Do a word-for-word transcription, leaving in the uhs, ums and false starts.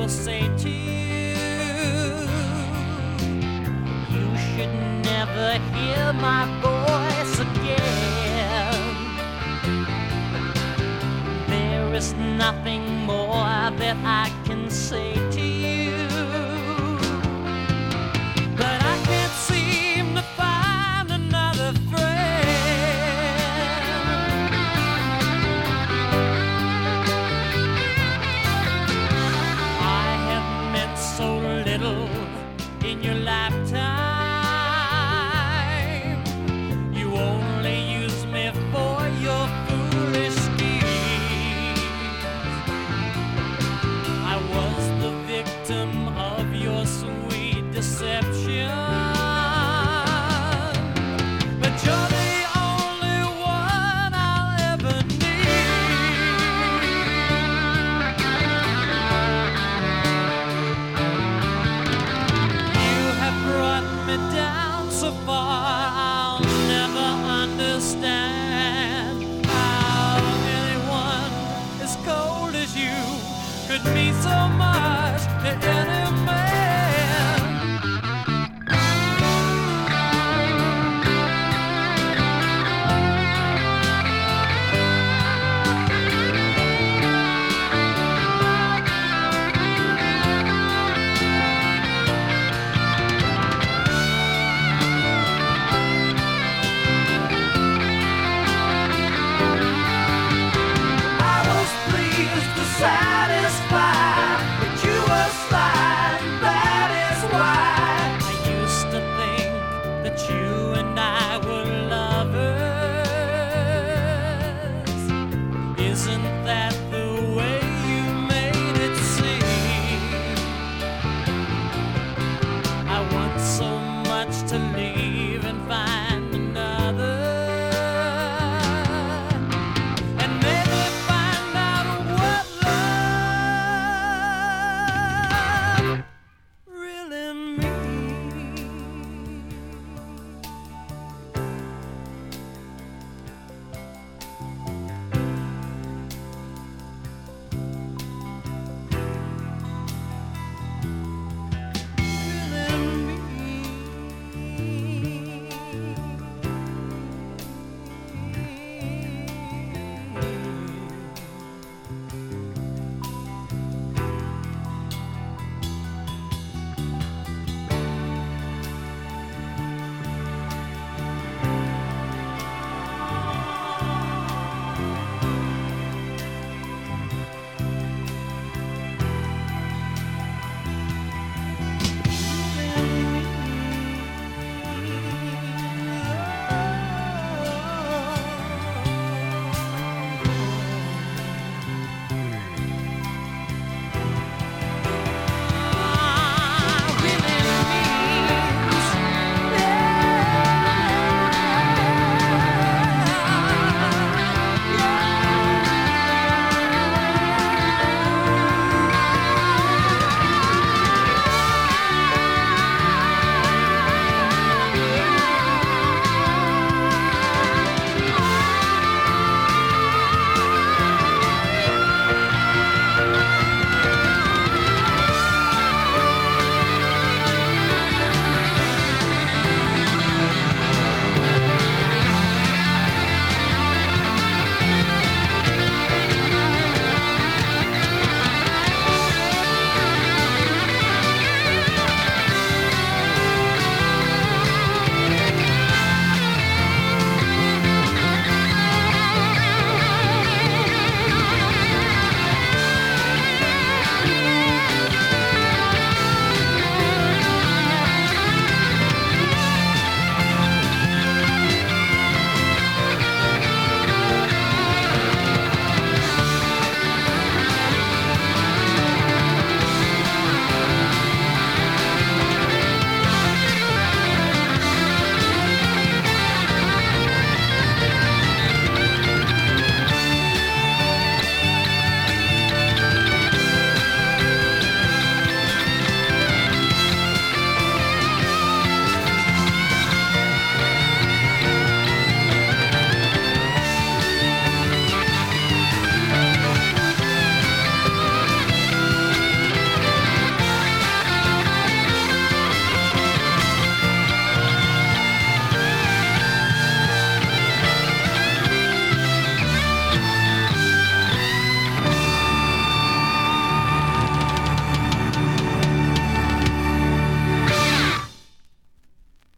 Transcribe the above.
will say to you, you should never hear my voice again. There is nothing more that I can say to you, but I can't seem to find another friend. I have meant so little in your lifetime. You only use me for your foolish schemes. I was the victim of your sweet deception, but you're the only one I'll ever need. You have brought me down so far, I'll never understand how anyone as cold as you could mean so much to any man. I was pleased to satisfy, but you were slight, and that is why I used to think that you and I were lovers. Isn't